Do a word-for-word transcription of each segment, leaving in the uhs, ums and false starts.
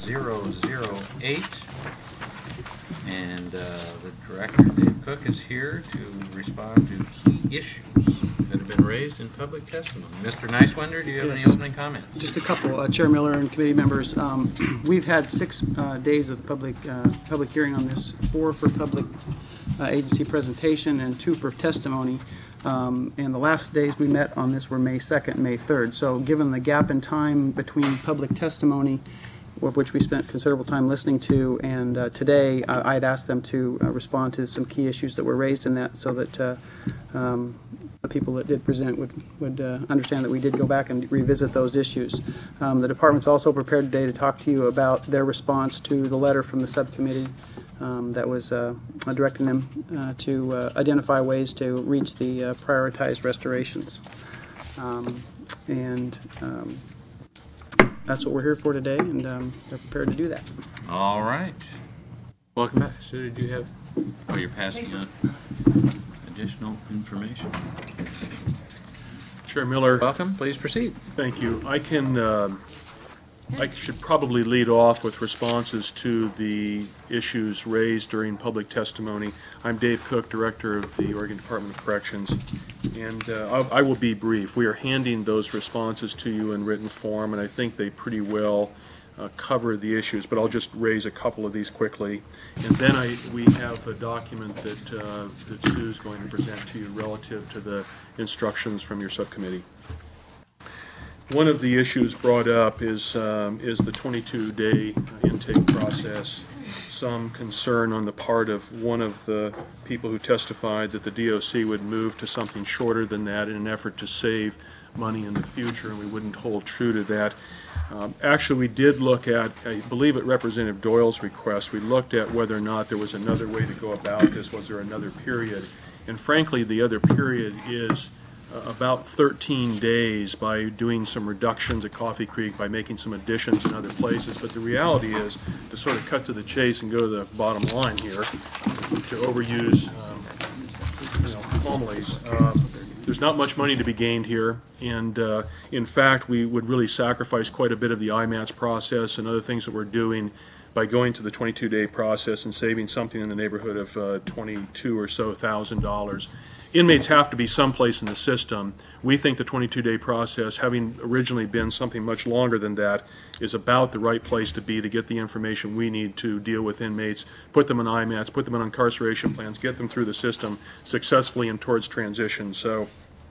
zero zero eight. And uh, the Director, Dave Cook, is here to respond to key issues that have been raised in public testimony. Mister Nicewinder, do you have Yes. any opening comments? Just a couple. Uh, Chair Miller and committee members, um, we've had six uh, days of public uh, public hearing on this, four for public uh, agency presentation and two for testimony. Um, and the last days we met on this were May second and May third. So given the gap in time between public testimony, of which we spent considerable time listening to, and uh, today uh, I had asked them to uh, respond to some key issues that were raised in that, so that uh, um, the people that did present would, would uh, understand that we did go back and revisit those issues. Um, the department's also prepared today to talk to you about their response to the letter from the subcommittee um, that was uh, directing them uh, to uh, identify ways to reach the uh, prioritized restorations. Um, and um, that's what we're here for today, and um, they're prepared to do that. All right. Welcome back. Sue, did you have... Oh, you're passing on additional information. Chair Miller, Welcome. Please proceed. thank you. I can, um, I should probably lead off with responses to the issues raised during public testimony. I'm Dave Cook, Director of the Oregon Department of Corrections, and uh, I, I will be brief. We are handing those responses to you in written form, and I think they pretty well uh, cover the issues, but I'll just raise a couple of these quickly. And then I, we have a document that, uh, that Sue's going to present to you relative to the instructions from your subcommittee. One of the issues brought up is, um, is the twenty-two day intake process. Some concern on the part of one of the people who testified that the D O C would move to something shorter than that in an effort to save money in the future, and we wouldn't hold true to that. Um, actually, we did look at, I believe at Representative Doyle's request, we looked at whether or not there was another way to go about this. Was there another period? And frankly, the other period is Uh, about thirteen days by doing some reductions at Coffee Creek, by making some additions in other places. But the reality is, to sort of cut to the chase and go to the bottom line here, to overuse um, you know, homiles, uh, there's not much money to be gained here. And uh, in fact, we would really sacrifice quite a bit of the I MATS process and other things that we're doing by going to the twenty-two day process and saving something in the neighborhood of uh, twenty-two or so thousand dollars. Inmates have to be someplace in the system. We think the twenty-two day process, having originally been something much longer than that, is about the right place to be to get the information we need to deal with inmates, put them on I MATS, put them on incarceration plans, get them through the system successfully and towards transition. So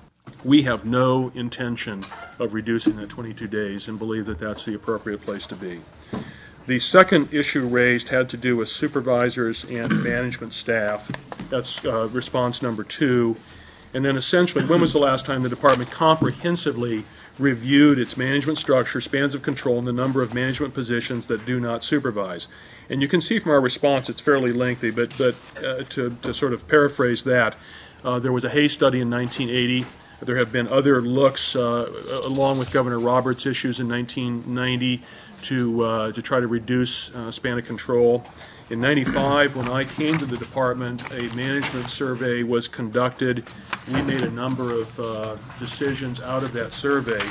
we have no intention of reducing that twenty-two days and believe that that's the appropriate place to be. The second issue raised had to do with supervisors and management staff. That's uh, response number two. And then essentially, when was the last time the department comprehensively reviewed its management structure, spans of control, and the number of management positions that do not supervise? And you can see from our response, it's fairly lengthy, but, but uh, to, to sort of paraphrase that, uh, there was a Hay study in nineteen eighty. There have been other looks, uh, along with Governor Roberts' issues in nineteen ninety, to uh, to try to reduce uh, span of control. In ninety-five, when I came to the department, a management survey was conducted. We made a number of uh, decisions out of that survey,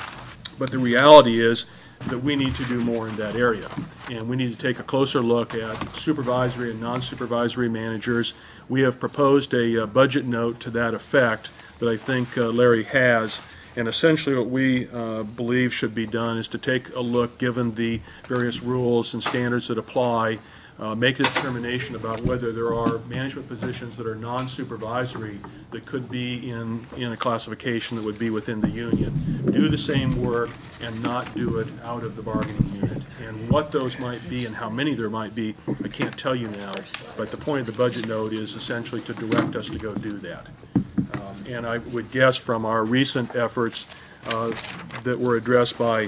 but the reality is that we need to do more in that area, and we need to take a closer look at supervisory and non-supervisory managers. We have proposed a uh, budget note to that effect that I think uh, Larry has. And essentially what we uh, believe should be done is to take a look, given the various rules and standards that apply, uh, make a determination about whether there are management positions that are non-supervisory that could be in, in a classification that would be within the union. Do the same work and not do it out of the bargaining unit. And what those might be and how many there might be, I can't tell you now, but the point of the budget note is essentially to direct us to go do that. And I would guess from our recent efforts uh, that were addressed by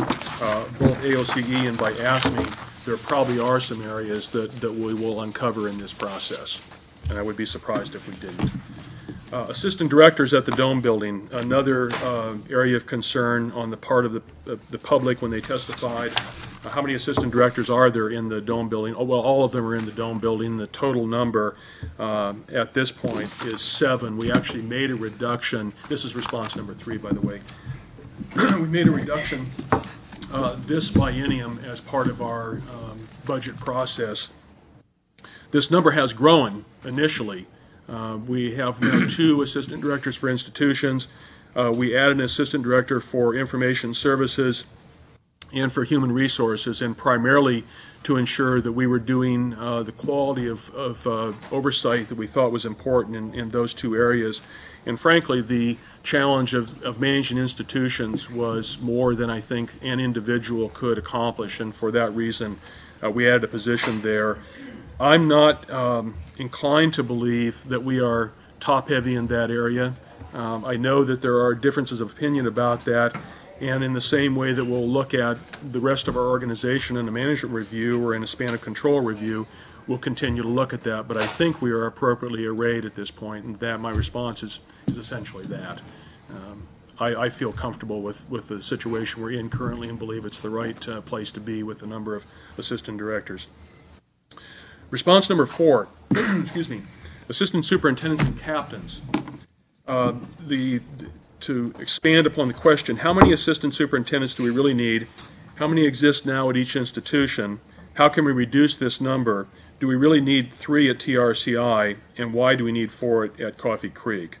uh, both A O C E and by A S M E, there probably are some areas that, that we will uncover in this process. And I would be surprised if we didn't. Uh, assistant directors at the Dome building, another uh, area of concern on the part of the, uh, the public when they testified. Uh, how many assistant directors are there in the Dome building? Oh, well, all of them are in the Dome building. The total number uh, at this point is seven. We actually made a reduction. This is response number three, by the way. We made a reduction uh, this biennium as part of our um, budget process. This number has grown initially. Uh, we have now two assistant directors for institutions. Uh, we added an assistant director for information services and for human resources, and primarily to ensure that we were doing uh, the quality of, of uh, oversight that we thought was important in, in those two areas. And frankly, the challenge of, of managing institutions was more than I think an individual could accomplish, and for that reason, uh, we added a position there. I'm not um, inclined to believe that we are top-heavy in that area. Um, I know that there are differences of opinion about that, and in the same way that we'll look at the rest of our organization in a management review or in a span of control review, we'll continue to look at that. But I think we are appropriately arrayed at this point, and that my response is, is essentially that. Um, I, I feel comfortable with, with the situation we're in currently and believe it's the right uh, place to be with the number of assistant directors. Response number four, excuse me, assistant superintendents and captains. Uh, the, the to expand upon the question, how many assistant superintendents do we really need? How many exist now at each institution? How can we reduce this number? Do we really need three at T R C I? And why do we need four at, at Coffee Creek?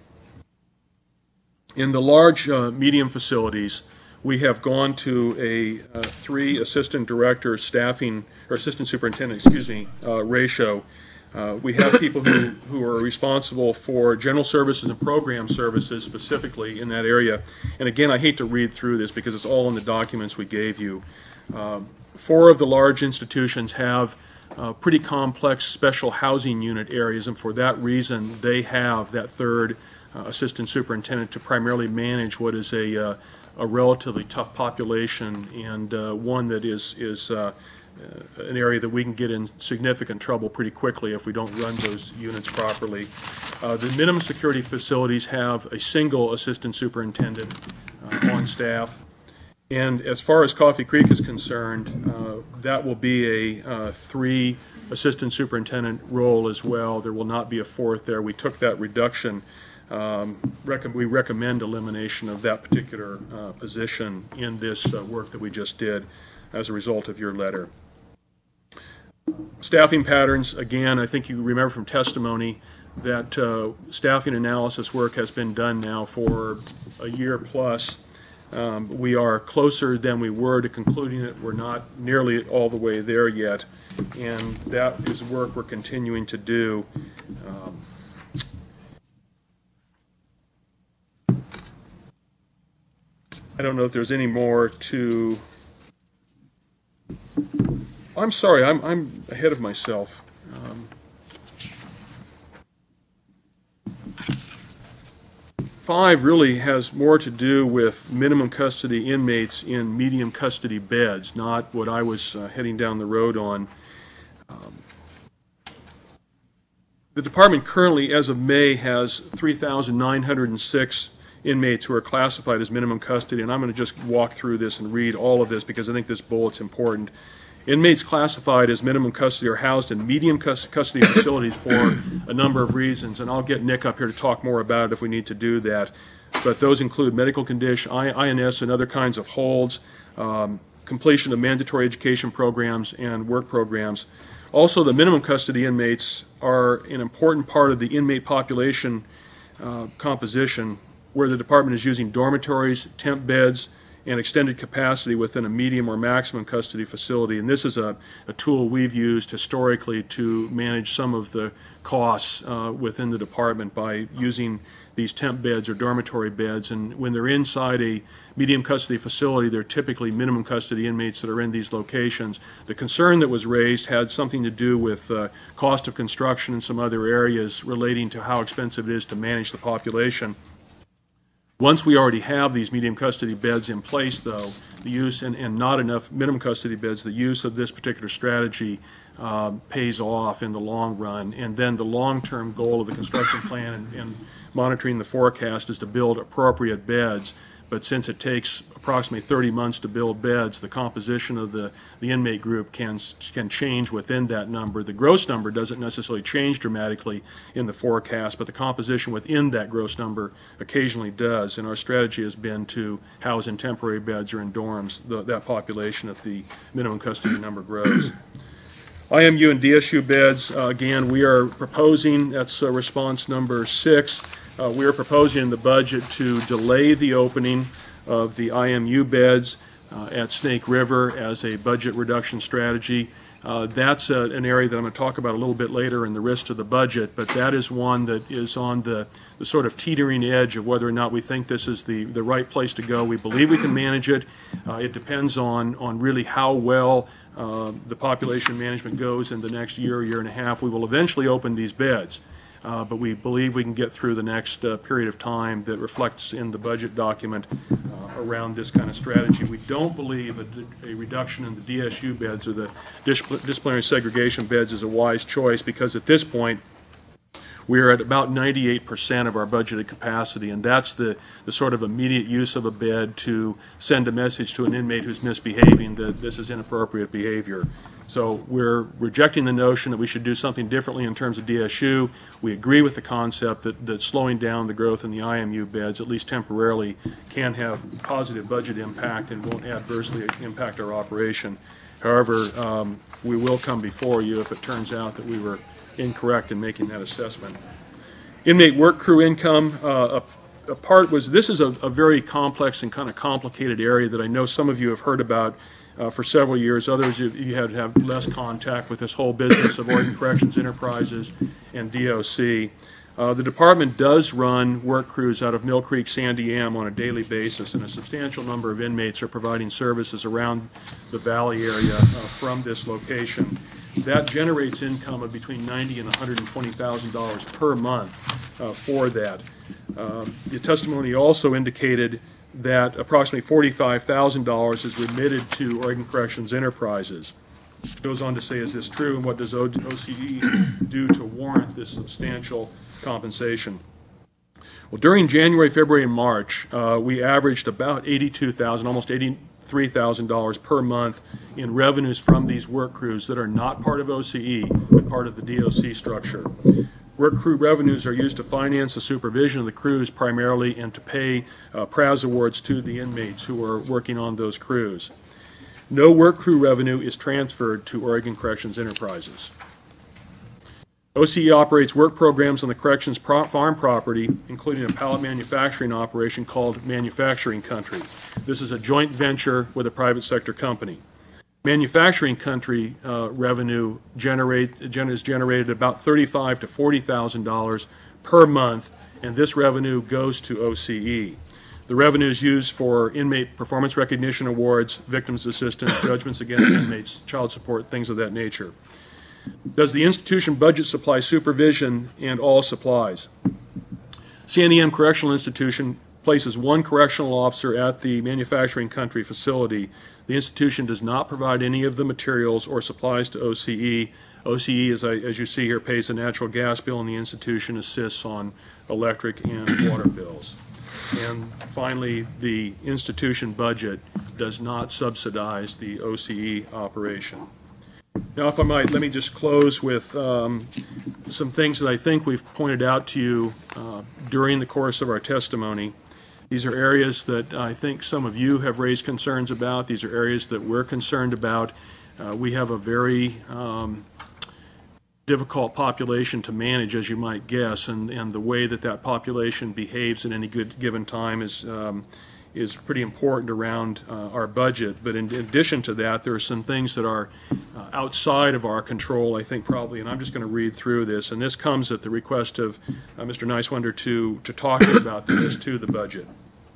In the large uh, medium facilities, we have gone to a uh, three assistant director staffing, or assistant superintendent, excuse me, uh, ratio. Uh, we have people who, who are responsible for general services and program services specifically in that area. And again, I hate to read through this because it's all in the documents we gave you. Uh, four of the large institutions have uh, pretty complex special housing unit areas, and for that reason, they have that third uh, assistant superintendent to primarily manage what is a, uh, a relatively tough population, and uh, one that is, is uh, Uh, an area that we can get in significant trouble pretty quickly if we don't run those units properly. Uh, the minimum security facilities have a single assistant superintendent uh, on staff. And as far as Coffee Creek is concerned, uh, that will be a uh, three assistant superintendent role as well. There will not be a fourth there. We took that reduction. Um, rec we recommend elimination of that particular uh, position in this uh, work that we just did as a result of your letter. Staffing patterns, again, I think you remember from testimony that uh, staffing analysis work has been done now for a year plus. Um, we are closer than we were to concluding it. We're not nearly all the way there yet, and that is work we're continuing to do. Um, I don't know if there's any more to... I'm sorry, I'm, I'm ahead of myself. Um, five really has more to do with minimum custody inmates in medium custody beds, not what I was uh, heading down the road on. Um, the department currently, as of May, has three thousand nine hundred six inmates who are classified as minimum custody, and I'm going to just walk through this and read all of this because I think this bullet's important. Inmates classified as minimum custody are housed in medium custody facilities for a number of reasons, and I'll get Nick up here to talk more about it if we need to do that. But those include medical condition, I N S, and other kinds of holds, um, completion of mandatory education programs and work programs. Also, the minimum custody inmates are an important part of the inmate population uh, composition, where the department is using dormitories, temp beds, and extended capacity within a medium or maximum custody facility. And this is a, a tool we've used historically to manage some of the costs uh, within the department by using these temp beds or dormitory beds. And when they're inside a medium custody facility, they're typically minimum custody inmates that are in these locations. The concern that was raised had something to do with uh, cost of construction and some other areas relating to how expensive it is to manage the population. Once we already have these medium custody beds in place, though, the use, and, and not enough minimum custody beds, the use of this particular strategy uh, pays off in the long run. And then the long-term goal of the construction plan and, and monitoring the forecast is to build appropriate beds. but since it takes approximately thirty months to build beds, the composition of the, the inmate group can, can change within that number. The gross number doesn't necessarily change dramatically in the forecast, but the composition within that gross number occasionally does, and our strategy has been to house in temporary beds or in dorms the, that population if the minimum custody number grows. I M U and D S U beds, uh, again, we are proposing, that's uh, response number six, uh, we are proposing in the budget to delay the opening of the I M U beds uh, at Snake River as a budget reduction strategy. Uh, that's a, an area that I'm going to talk about a little bit later in the rest of the budget, but that is one that is on the, the sort of teetering edge of whether or not we think this is the, the right place to go. We believe we can manage it. Uh, it depends on, on really how well uh, the population management goes in the next year, year and a half. We will eventually open these beds. Uh, but we believe we can get through the next uh, period of time that reflects in the budget document uh, around this kind of strategy. We don't believe a, a reduction in the D S U beds or the disciplinary segregation beds is a wise choice, because at this point we are at about ninety-eight percent of our budgeted capacity, and that's the, the sort of immediate use of a bed to send a message to an inmate who's misbehaving that this is inappropriate behavior. So we're rejecting the notion that we should do something differently in terms of D S U. We agree with the concept that, that slowing down the growth in the I M U beds, at least temporarily, can have positive budget impact and won't adversely impact our operation. However, um, we will come before you if it turns out that we were incorrect in making that assessment. Inmate work crew income, uh, a, a part was, this is a, a very complex and kind of complicated area that I know some of you have heard about Uh, for several years. Others, you, you had to have less contact with this whole business of Oregon Corrections Enterprises and D O C. Uh, the department does run work crews out of Mill Creek, Sandy Am on a daily basis, and a substantial number of inmates are providing services around the valley area uh, from this location. That generates income of between ninety thousand dollars and one hundred twenty thousand dollars per month uh, for that. Um, the testimony also indicated that approximately forty-five thousand dollars is remitted to Oregon Corrections Enterprises. It goes on to say, is this true, and what does O C E do to warrant this substantial compensation? Well, during January, February, and March, uh, we averaged about eighty-two thousand dollars, almost eighty-three thousand dollars per month in revenues from these work crews that are not part of O C E, but part of the D O C structure. Work crew revenues are used to finance the supervision of the crews primarily and to pay uh, P R A S awards to the inmates who are working on those crews. No work crew revenue is transferred to Oregon Corrections Enterprises. O C E operates work programs on the Corrections pro farm property, including a pallet manufacturing operation called Manufacturing Country. This is a joint venture with a private sector company. Manufacturing Country uh, revenue generate, gen is generated about thirty-five thousand to forty thousand dollars per month, and this revenue goes to O C E. The revenue is used for inmate performance recognition awards, victims assistance, judgments against inmates, child support, things of that nature. Does the institution budget supply supervision and all supplies? Sandy Am Correctional Institution places one correctional officer at the Manufacturing Country facility. The institution does not provide any of the materials or supplies to O C E. O C E, as, I, as you see here, pays a natural gas bill, and the institution assists on electric and water bills. And finally, the institution budget does not subsidize the O C E operation. Now, if I might, let me just close with um, some things that I think we've pointed out to you uh, during the course of our testimony. These are areas that I think some of you have raised concerns about. These are areas that we're concerned about. Uh, we have a very um, difficult population to manage, as you might guess, and, and the way that that population behaves at any good given time is, um, is pretty important around uh, our budget. But in addition to that, there are some things that are uh, outside of our control, I think probably, and I'm just going to read through this, and this comes at the request of uh, Mister Neiswender to, to talk about this to the budget.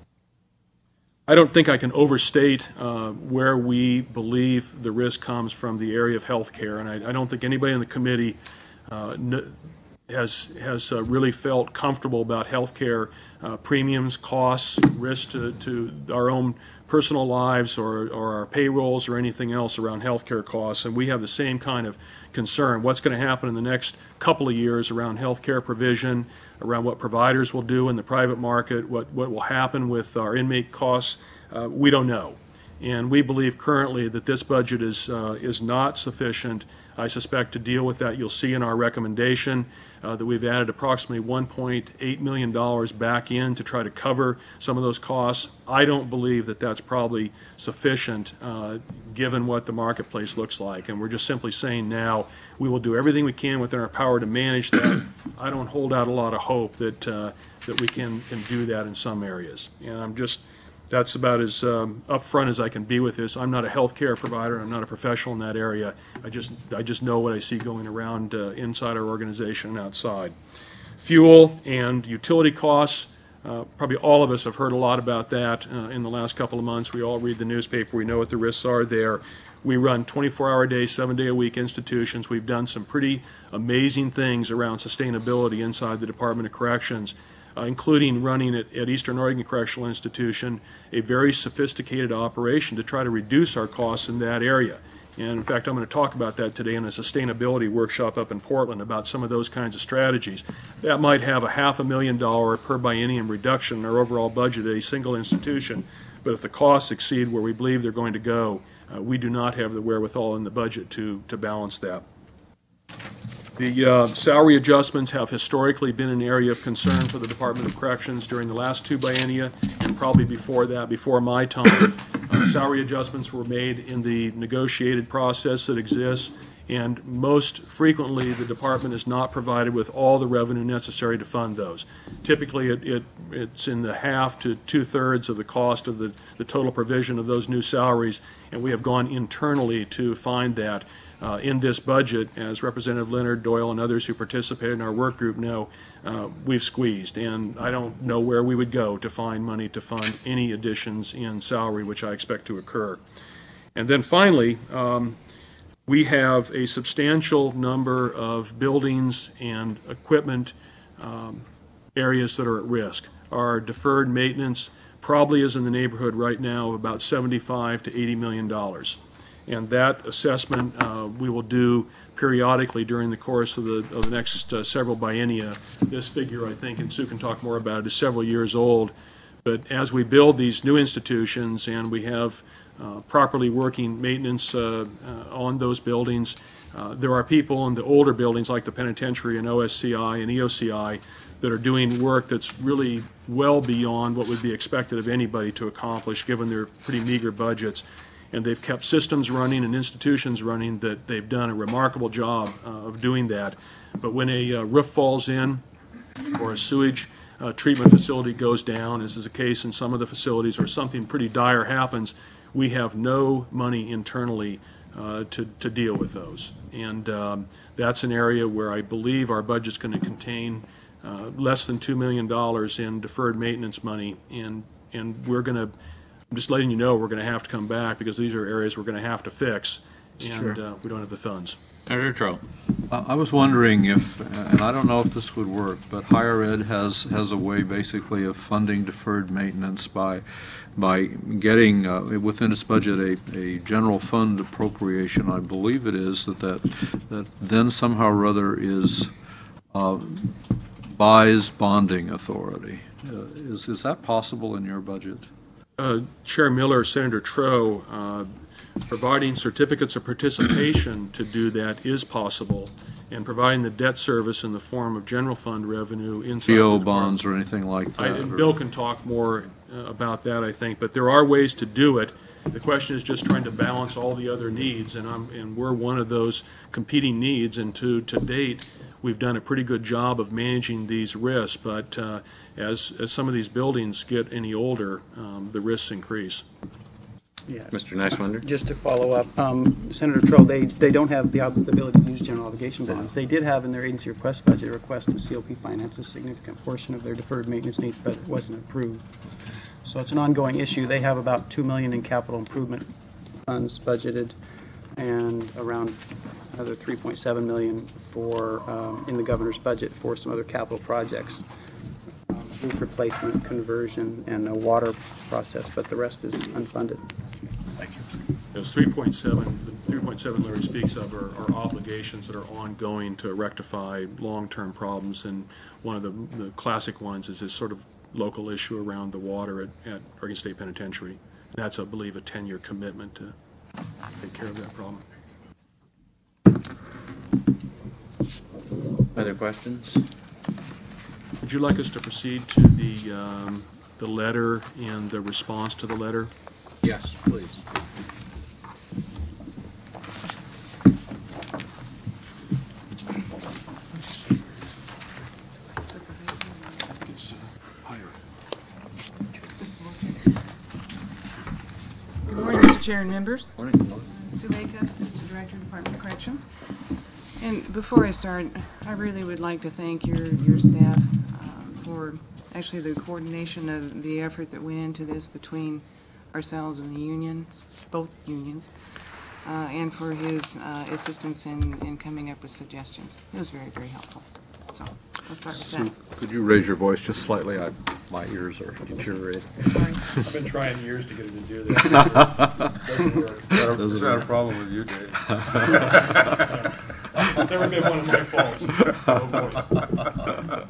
I don't think I can overstate uh, where we believe the risk comes from the area of health care, and I, I don't think anybody in the committee uh, has has uh, really felt comfortable about healthcare uh, premiums, costs, risks to, to our own personal lives or, or our payrolls or anything else around healthcare costs. And we have the same kind of concern. What's going to happen in the next couple of years around healthcare provision, around what providers will do in the private market, what, what will happen with our inmate costs, uh, we don't know. And we believe currently that this budget is, uh, is not sufficient, I suspect, to deal with that. You'll see in our recommendation uh, that we've added approximately one point eight million dollars back in to try to cover some of those costs. I don't believe that that's probably sufficient uh, given what the marketplace looks like. And we're just simply saying now we will do everything we can within our power to manage that. I don't hold out a lot of hope that, uh, that we can, can do that in some areas. And I'm just That's about as um, upfront as I can be with this. I'm not a healthcare provider. I'm not a professional in that area. I just I just know what I see going around uh, inside our organization and outside. Fuel and utility costs. Uh, probably all of us have heard a lot about that uh, in the last couple of months. We all read the newspaper. We know what the risks are there. We run twenty-four hour a day, seven day a week institutions. We've done some pretty amazing things around sustainability inside the Department of Corrections. Uh, including running at, at Eastern Oregon Correctional Institution a very sophisticated operation to try to reduce our costs in that area. And in fact, I'm going to talk about that today in a sustainability workshop up in Portland about some of those kinds of strategies. That might have a half a million dollar per biennium reduction in our overall budget at a single institution, but if the costs exceed where we believe they're going to go, uh, we do not have the wherewithal in the budget to, to balance that. The uh, salary adjustments have historically been an area of concern for the Department of Corrections during the last two biennia and probably before that, before my time. Uh, salary adjustments were made in the negotiated process that exists, and most frequently the department is not provided with all the revenue necessary to fund those. Typically it, it, it's in the half to two-thirds of the cost of the, the total provision of those new salaries, and we have gone internally to find that. Uh, in this budget, as Representative Leonard, Doyle, and others who participated in our work group know, uh, we've squeezed, and I don't know where we would go to find money to fund any additions in salary, which I expect to occur. And then finally, um, we have a substantial number of buildings and equipment um, areas that are at risk. Our deferred maintenance probably is in the neighborhood right now of about seventy-five to eighty million dollars. And that assessment uh, we will do periodically during the course of the, of the next uh, several biennia. This figure, I think, and Sue can talk more about it, is several years old. But as we build these new institutions and we have uh, properly working maintenance uh, uh, on those buildings, uh, there are people in the older buildings like the penitentiary and O S C I and E O C I that are doing work that's really well beyond what would be expected of anybody to accomplish given their pretty meager budgets. And they've kept systems running and institutions running that they've done a remarkable job uh, of doing that. But when a uh, roof falls in or a sewage uh, treatment facility goes down, as is the case in some of the facilities, or something pretty dire happens, we have no money internally uh, to, to deal with those. And um, that's an area where I believe our budget's going to contain uh, less than two million dollars in deferred maintenance money, and, and we're going to I'm just letting you know we're going to have to come back because these are areas we're going to have to fix, and uh, we don't have the funds. Senator Trout. I was wondering if, and I don't know if this would work, but higher ed has, has a way basically of funding deferred maintenance by by getting uh, within its budget a, a general fund appropriation, I believe it is, that that, that then somehow or other is uh, buys bonding authority. Uh, is, is that possible in your budget? Uh, Chair Miller, Senator Trout, uh, providing certificates of participation to do that is possible, and providing the debt service in the form of general fund revenue inside P O the bonds or anything like that? I, and Bill can talk more uh, about that, I think, but there are ways to do it. The question is just trying to balance all the other needs, and I'm and we're one of those competing needs. And to to date, we've done a pretty good job of managing these risks. But uh, as as some of these buildings get any older, um, the risks increase. Yeah. Mister Nicewinder. Just to follow up, um, Senator Trout, they, they don't have the ob- ability to use general obligation bonds. They did have in their agency request budget a request to C O P finance a significant portion of their deferred maintenance needs, but it wasn't approved. So it's an ongoing issue. They have about two million dollars in capital improvement funds budgeted. and around another three point seven million for, um, in the governor's budget for some other capital projects. Um, Roof replacement, conversion, and a water process, but the rest is unfunded. Those three point seven, the three point seven Larry speaks of are, are obligations that are ongoing to rectify long-term problems, and one of the, the classic ones is this sort of local issue around the water at, at Oregon State Penitentiary. That's, I believe, a ten-year commitment to take care of that problem. Other questions? Would you like us to proceed to the, um, the letter and the response to the letter? Yes, please. It's uh, higher. Good morning, Mister Chair and members. Morning. Sue Acuff, Assistant Director, Department of Corrections. And before I start, I really would like to thank your, your staff um, for actually the coordination of the effort that went into this between ourselves and the unions, both unions, uh, and for his uh, assistance in, in coming up with suggestions. It was very, very helpful. So I'll start with Sue, that. could you raise your voice just slightly? I, my ears are deteriorating. Sorry. I've been trying years to get it to do this. Doesn't work. Is that a problem with you, Dave? It's never been one of my faults. Oh,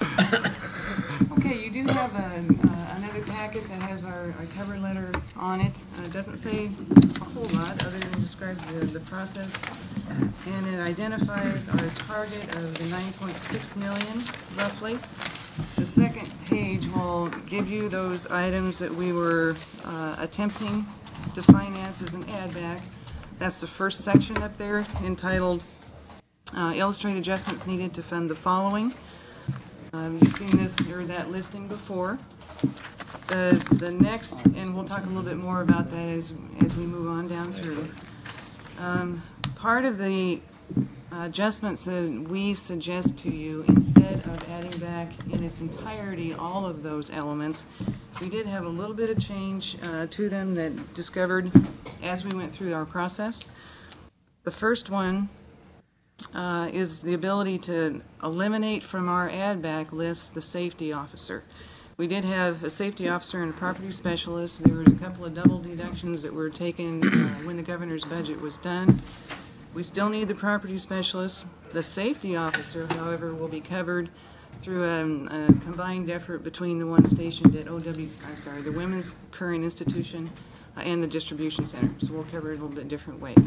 boy. Okay, you do have a, uh, another packet that has our, our cover letter on it. Uh, it doesn't say a whole lot other than describe the, the process. And it identifies our target of the nine point six million roughly. The second page will give you those items that we were uh, attempting to finance as an add back. That's the first section up there entitled uh, Illustrate Adjustments Needed to Fund the Following. Um, you've seen this or that listing before. The, the next, and we'll talk a little bit more about that as, as we move on down through. Um, part of the adjustments that we suggest to you, instead of adding back in its entirety all of those elements, we did have a little bit of change uh, to them that discovered as we went through our process. The first one uh, is the ability to eliminate from our add back list the safety officer. We did have a safety officer and a property specialist. There was a couple of double deductions that were taken uh, when the governor's budget was done. We still need the property specialist. The safety officer, however, will be covered through a, a combined effort between the one stationed at O W, I'm sorry, the Women's Current Institution uh, and the distribution center. So we'll cover it a little bit different way.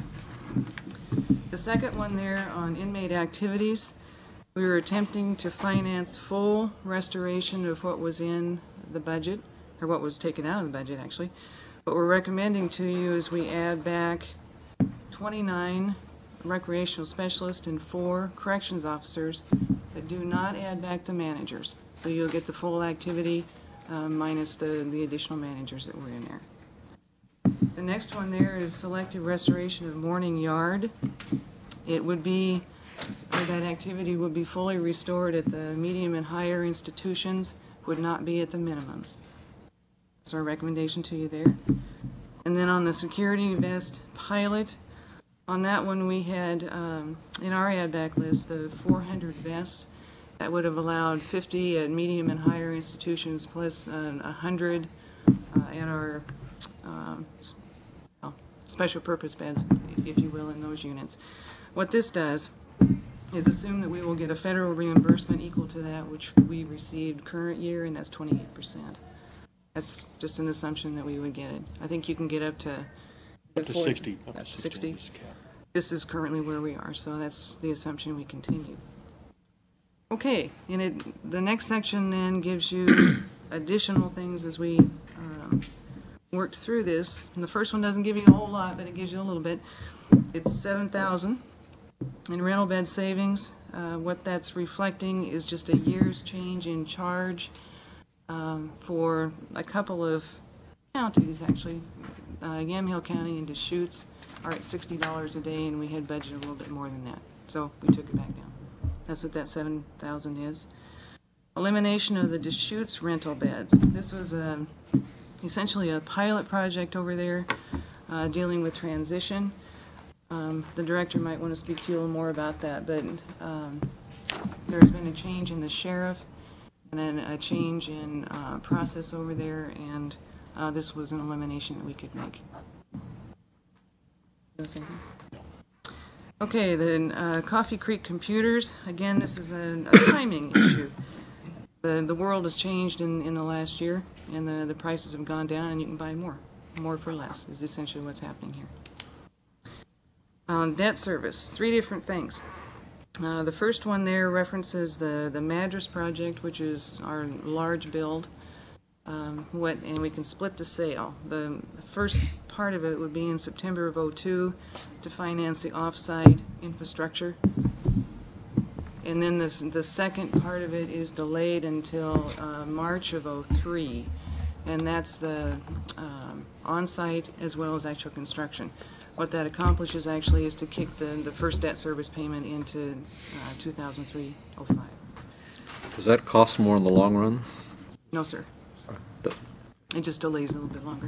The second one there on inmate activities, we were attempting to finance full restoration of what was in the budget, or what was taken out of the budget actually. What we're recommending to you is we add back twenty-nine recreational specialists and four corrections officers, but do not add back the managers. So you'll get the full activity uh, minus the, the additional managers that were in there. The next one there is selective restoration of Morning Yard. It would be, or that activity would be fully restored at the medium and higher institutions, would not be at the minimums. That's our recommendation to you there. And then on the security vest pilot, on that one we had, um, in our add back list, the four hundred vests. That would have allowed fifty at medium and higher institutions plus uh, one hundred uh, at our um, well, special purpose beds, if you will, in those units. What this does is assume that we will get a federal reimbursement equal to that which we received current year, and that's twenty-eight percent. That's just an assumption that we would get it. I think you can get up to Up to sixty. Up to That's sixty. sixty. This is currently where we are, so that's the assumption we continue. Okay, and it, the next section then gives you additional things as we um, worked through this. And the first one doesn't give you a whole lot, but it gives you a little bit. It's seven thousand in rental bed savings. Uh, what that's reflecting is just a year's change in charge um, for a couple of counties, actually. Uh, Yamhill County and Deschutes are at sixty dollars a day, and we had budgeted a little bit more than that. So we took it back down. That's what that seven thousand is. Elimination of the Deschutes rental beds. This was a, essentially a pilot project over there uh, dealing with transition. Um, The director might want to speak to you a little more about that, but um, there's been a change in the sheriff and then a change in uh, process over there, and uh, this was an elimination that we could make. Okay, then uh, Coffee Creek Computers, again, this is a, a timing issue. The, the world has changed in, in the last year, and the, the prices have gone down, and you can buy more. More for less is essentially what's happening here. Um, debt service, three different things. Uh, the first one there references the, the Madras project, which is our large build. Um, what, and we can split the sale. The first part of it would be in September of oh two to finance the off-site infrastructure. And then this, the second part of it is delayed until uh, March of oh three, and that's the um, on-site as well as actual construction. What that accomplishes actually is to kick the, the first debt service payment into uh, two thousand three oh five. Does that cost more in the long run? No, sir. Doesn't. It just delays a little bit longer.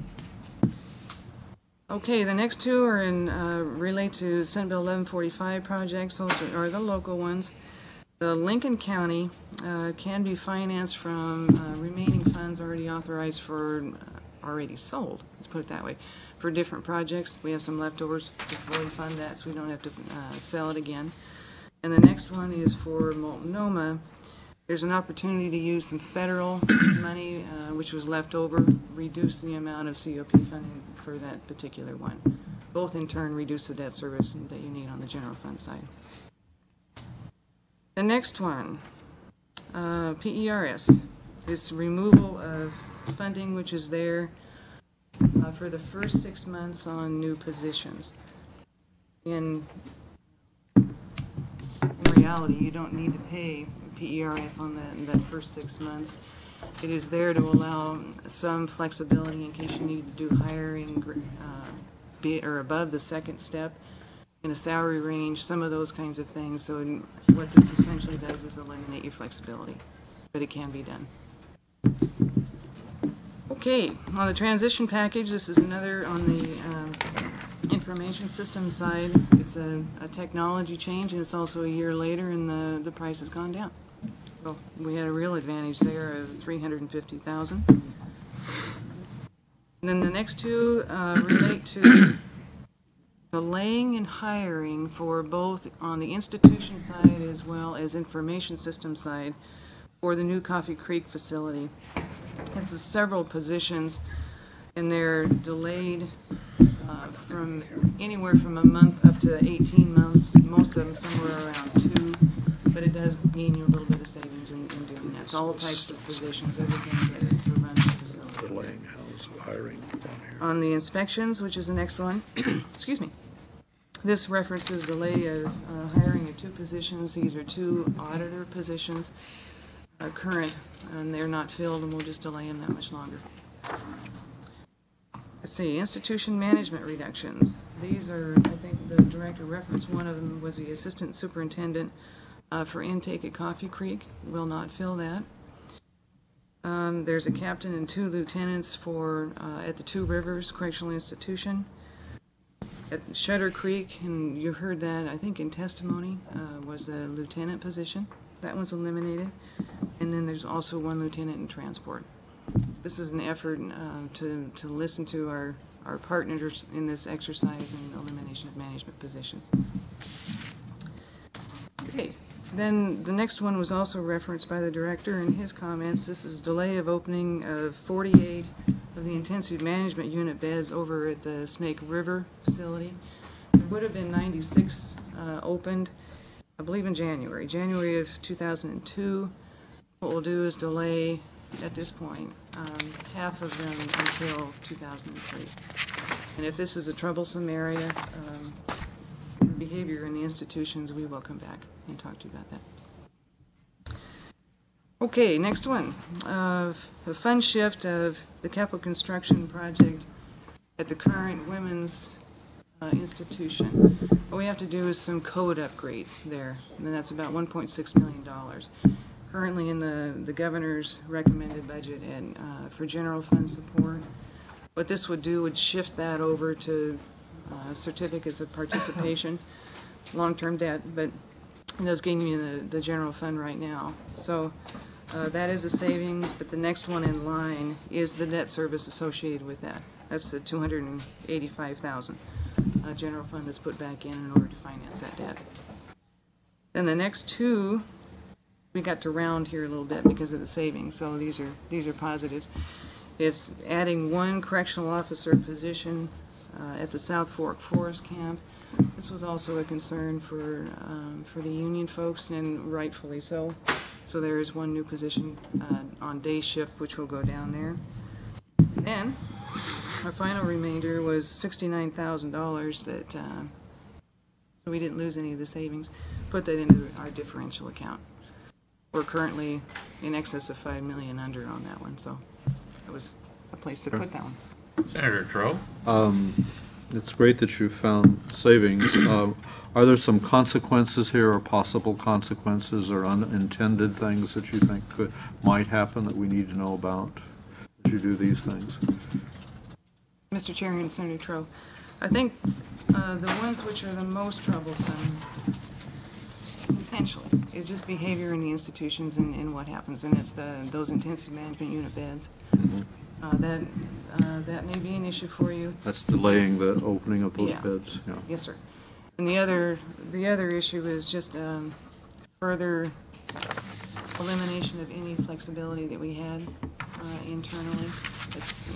Okay, the next two are in uh, relate to Senate Bill eleven forty-five projects. Those are the local ones. The Lincoln County uh, can be financed from uh, remaining funds already authorized for uh, already sold. Let's put it that way. For different projects, we have some leftovers to fully fund that, so we don't have to uh, sell it again. And the next one is for Multnomah. There's an opportunity to use some federal money, uh, which was left over, reduce the amount of C O P funding for that particular one. Both in turn reduce the debt service that you need on the general fund side. The next one, uh, P E R S, is removal of funding which is there uh, for the first six months on new positions. In, in reality, you don't need to pay P E R S on that, in that first six months. It is there to allow some flexibility in case you need to do hiring uh, be, or above the second step in a salary range, some of those kinds of things. So in, what this essentially does is eliminate your flexibility, but it can be done. Okay, on the transition package, this is another on the um, information system side. It's a, a technology change, and it's also a year later, and the, the price has gone down. So we had a real advantage there of three hundred fifty thousand dollars. And then the next two uh, relate to delaying and hiring for both on the institution side as well as information system side for the new Coffee Creek facility. This is several positions, and they're delayed uh, from anywhere from a month up to eighteen months, most of them somewhere around two, but it does mean you a little bit of savings in, in doing that. It's all types of positions, everything to, to run the facility. Delaying house hiring down here. On the inspections, which is the next one, excuse me, this references delay of uh, hiring of two positions. These are two auditor positions, uh, current, and they're not filled, and we'll just delay them that much longer. Let's see, institution management reductions. These are, I think the director referenced one of them was the assistant superintendent uh, for intake at Coffee Creek. Will not fill that. Um, there's a captain and two lieutenants for uh, at the Two Rivers Correctional Institution. At Shutter Creek, and you heard that, I think, in testimony, uh, was the lieutenant position. That one's eliminated. And then there's also one lieutenant in transport. This is an effort uh, to, to listen to our, our partners in this exercise in elimination of management positions. Okay. Then the next one was also referenced by the director in his comments. This is delay of opening of forty-eight of the intensive management unit beds over at the Snake River facility. There would have been ninety-six uh, opened, I believe in January, January of two thousand two. What we'll do is delay, at this point, um, half of them until two thousand three. And if this is a troublesome area, um, behavior in the institutions, we will come back and talk to you about that. Okay, next one. Uh, a fund shift of the capital construction project at the current women's uh, institution. What we have to do is some code upgrades there, and that's about one point six million dollars. Currently in the, the governor's recommended budget and uh, for general fund support. What this would do would shift that over to uh, certificates of participation, long-term debt, but it does gain you the, the general fund right now. So uh, that is a savings, but the next one in line is the debt service associated with that. That's the two hundred eighty-five thousand dollars uh, general fund is put back in in order to finance that debt. Then the next two, we got to round here a little bit because of the savings, so these are these are positives. It's adding one correctional officer position uh, at the South Fork Forest Camp. This was also a concern for um, for the union folks, and rightfully so. So there is one new position uh, on day shift, which will go down there. Then our final remainder was sixty-nine thousand dollars that, uh, so we didn't lose any of the savings. Put that into our differential account. We're currently in excess of five million under on that one, so it was a place to put that one. Senator Troe? Um, It's great that you found savings. Uh, Are there some consequences here, or possible consequences, or unintended things that you think could, might happen that we need to know about as you do these things? Mister Chair and Senator Troe, I think uh, the ones which are the most troublesome, potentially, is just behavior in the institutions and, and what happens, and it's the those intensive management unit beds. Mm-hmm. Uh, that uh, that may be an issue for you. That's delaying the opening of those Yeah. bids, yeah. Yes, sir. And the other the other issue is just um, further elimination of any flexibility that we had uh, internally. It's,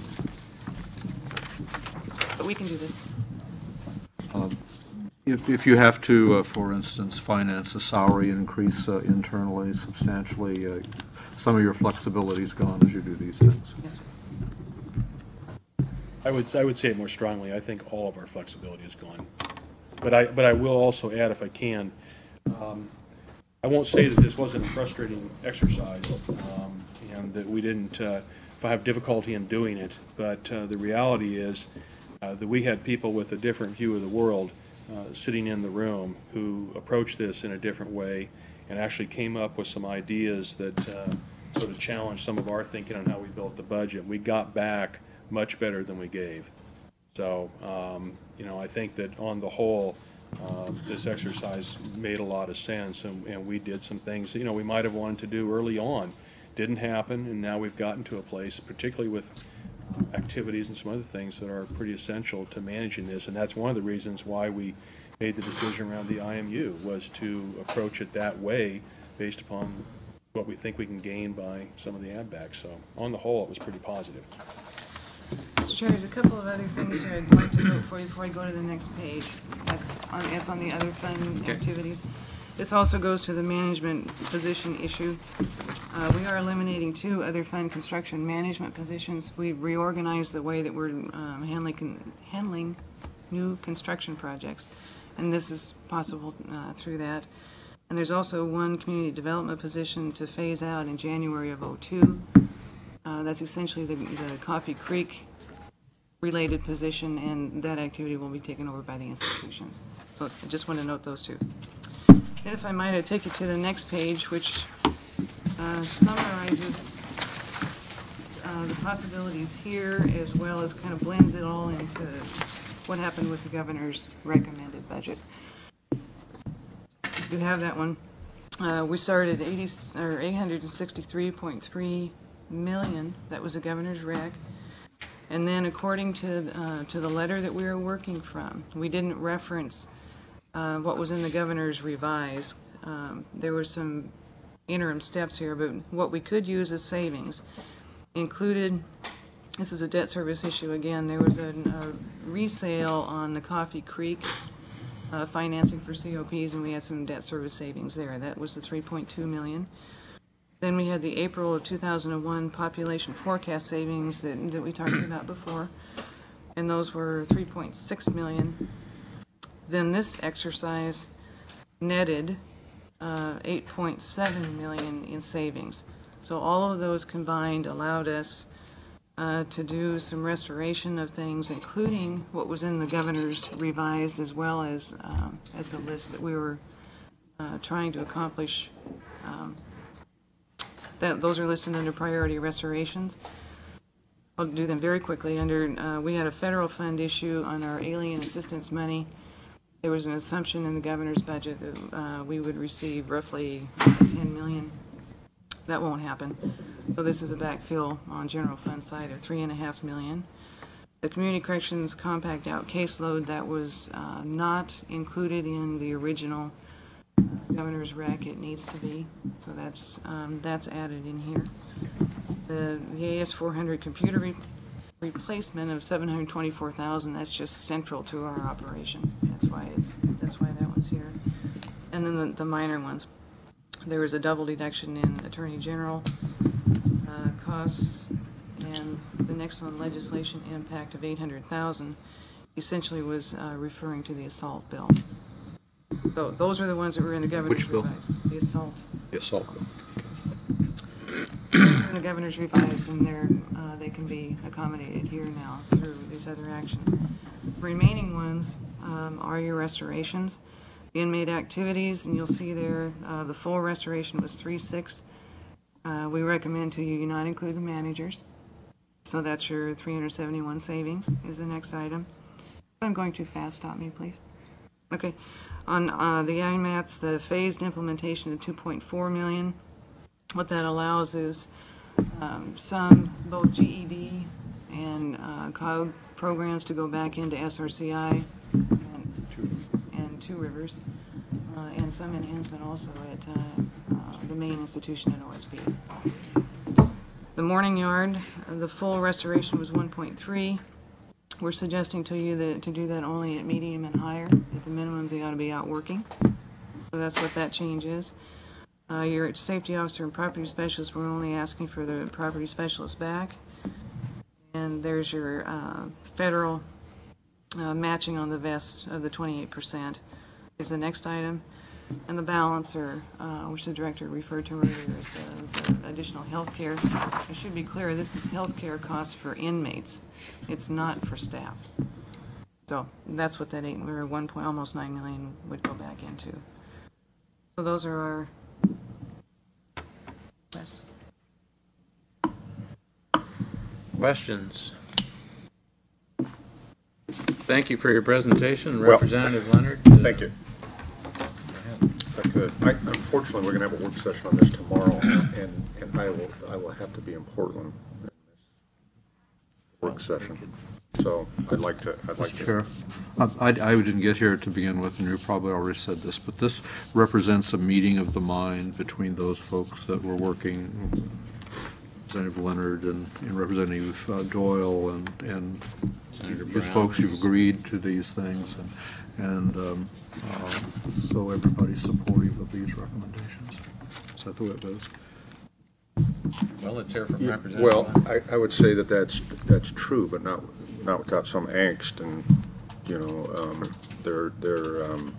but we can do this. Um, If, if you have to, uh, for instance, finance a salary increase uh, internally substantially, uh, some of your flexibility is gone as you do these things. Yes, sir. I would, I would say it more strongly, I think all of our flexibility is gone. But I, but I will also add, if I can, um, I won't say that this wasn't a frustrating exercise, um, and that we didn't, uh, if I have difficulty in doing it, but uh, the reality is uh, that we had people with a different view of the world uh, sitting in the room who approached this in a different way and actually came up with some ideas that uh, sort of challenged some of our thinking on how we built the budget. We got back much better than we gave. So, um, you know, I think that on the whole, uh, this exercise made a lot of sense, and, and we did some things, you know, we might have wanted to do early on. Didn't happen, and now we've gotten to a place, particularly with uh, activities and some other things that are pretty essential to managing this, and that's one of the reasons why we made the decision around the I M U, was to approach it that way based upon what we think we can gain by some of the add backs. So on the whole, it was pretty positive. Mister Chair, there's a couple of other things here I'd like to note for you before I go to the next page. That's on, that's on the other fund Okay. activities. This also goes to the management position issue. Uh, we are eliminating two other fund construction management positions. We've reorganized the way that we're um, handling, con- handling new construction projects, and this is possible uh, through that. And there's also one community development position to phase out in January of oh two. Uh, that's essentially the, the Coffee Creek related position, and that activity will be taken over by the institutions. So I just want to note those two. And if I might, I'd take you to the next page, which uh, summarizes uh, the possibilities here, as well as kind of blends it all into what happened with the governor's recommended budget. You have that one. Uh, we started at eighty or eight hundred sixty-three point three million. That was the governor's rec. And then, according to uh, to the letter that we were working from, we didn't reference uh, what was in the governor's revise. Um, there were some interim steps here, but what we could use as savings included. This is a debt service issue again. There was a, a resale on the Coffee Creek uh, financing for C O Ps, and we had some debt service savings there. That was the three point two million. Then we had the April of two thousand one population forecast savings that, that we talked about before, and those were three point six million. Then this exercise netted uh, eight point seven million in savings. So all of those combined allowed us uh, to do some restoration of things, including what was in the governor's revised, as well as um, as the list that we were uh, trying to accomplish. Um, That, those are listed under priority restorations. I'll do them very quickly. Under, uh, we had a federal fund issue on our alien assistance money. There was an assumption in the governor's budget that uh, we would receive roughly ten million. That won't happen. So this is a backfill on general fund side of three and a half million. The Community Corrections Compact Out caseload, that was uh, not included in the original uh, governor's rec. It needs to be. So that's um, that's added in here. The, the A S four hundred computer re replacement of seven hundred twenty-four thousand dollars, that's just central to our operation. That's why it's that's why that one's here. And then the, the minor ones. There was a double deduction in Attorney General uh, costs, and the next one, legislation impact of eight hundred thousand dollars, essentially was uh, referring to the assault bill. So those are the ones that were in the governor's Which bill? revised. The assault. The assault bill. In the governor's revised, and they're, uh, they can be accommodated here now through these other actions. Remaining ones um, are your restorations. The inmate activities, and you'll see there, uh, the full restoration was three six. Uh, we recommend to you not include the managers. So that's your three hundred seventy-one savings is the next item. If I'm going too fast, stop me, please. Okay. On uh, the I MATs, the phased implementation of two point four million. What that allows is um, some, both G E D and uh, C O G programs to go back into S R C I and, and Two Rivers, uh, and some enhancement also at uh, uh, the main institution at O S B. The Morning Yard, uh, the full restoration was one point three. We're suggesting to you that to do that only at medium and higher. At the minimums, they ought to be out working. So that's what that change is. Uh, your safety officer and property specialist, we're only asking for the property specialist back. And there's your uh, federal uh, matching on the vests of the twenty-eight percent is the next item. And the balancer, uh, which the director referred to earlier, is the, the additional health care. I should be clear, this is health care costs for inmates. It's not for staff. So that's what that eight, or one point, almost nine million would go back into. So those are our requests. Questions? Thank you for your presentation, Well, Representative Leonard. Uh, Thank you. If I could, I, unfortunately, we're gonna have a work session on this tomorrow, and, and I will, I will have to be in Portland in this work session. So I'd like to, I'd like Mister to. Chair, I, I didn't get here to begin with, and you probably already said this, but this represents a meeting of the mind between those folks that were working, Representative Leonard and, and Representative uh, Doyle and, and Senator his Brown. folks who've agreed to these things, and, and um, uh, so everybody's supportive of these recommendations. Is that the way it goes? Well, let's hear from Yeah, Representative Well, Leonard. I, I would say that that's, that's true, but not, not without some angst, and, you know, um, they're, they're, um,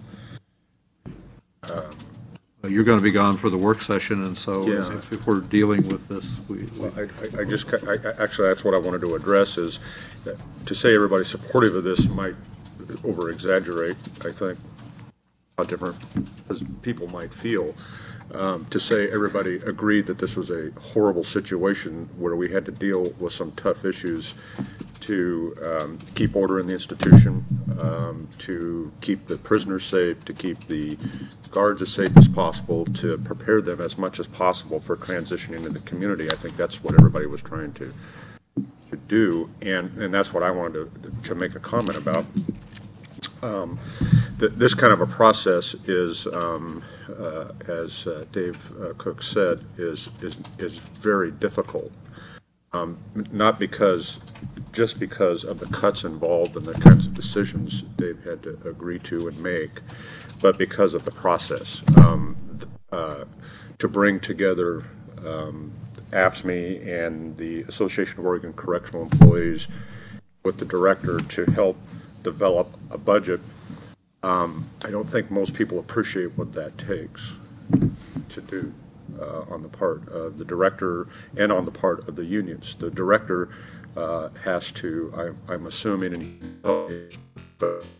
Uh, You're going to be gone for the work session, and so Yeah. if, if we're dealing with this, we, we well, I, I- I just, ca- I, I- actually, that's what I wanted to address, is that to say everybody's supportive of this might over-exaggerate, I think, how different as people might feel. Um, to say everybody agreed that this was a horrible situation where we had to deal with some tough issues to um, keep order in the institution, um, to keep the prisoners safe, to keep the guards as safe as possible, to prepare them as much as possible for transitioning into the community. I think that's what everybody was trying to to do, and and that's what I wanted to to make a comment about. Um, th this kind of a process is, um, uh, as uh, Dave uh, Cook said, is is is very difficult. Um, not because, just because of the cuts involved and the kinds of decisions Dave had to agree to and make, but because of the process. Um, uh, to bring together um, A F S M E and the Association of Oregon Correctional Employees with the director to help develop a budget. Um, I don't think most people appreciate what that takes to do uh, on the part of the director and on the part of the unions. The director uh, has to, I, I'm assuming, and he